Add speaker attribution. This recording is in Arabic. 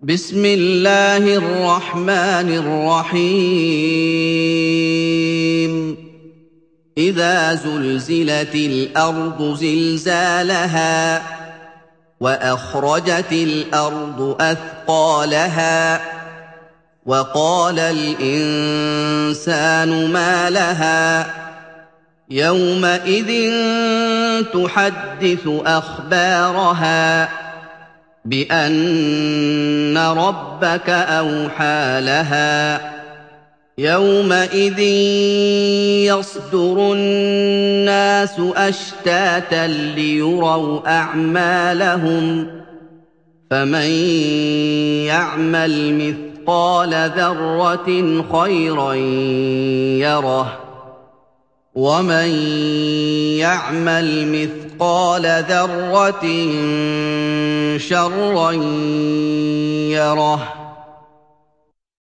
Speaker 1: بسم الله الرحمن الرحيم إذا زلزلت الأرض زلزالها وأخرجت الأرض أثقالها وقال الإنسان ما لها يومئذ تحدث أخبارها بأن ربك أوحى لها يومئذ يصدر الناس أشتاتا ليروا أعمالهم فمن يعمل مثقال ذرة خيرا يره ومن يعمل مثقال ذرة شرا يره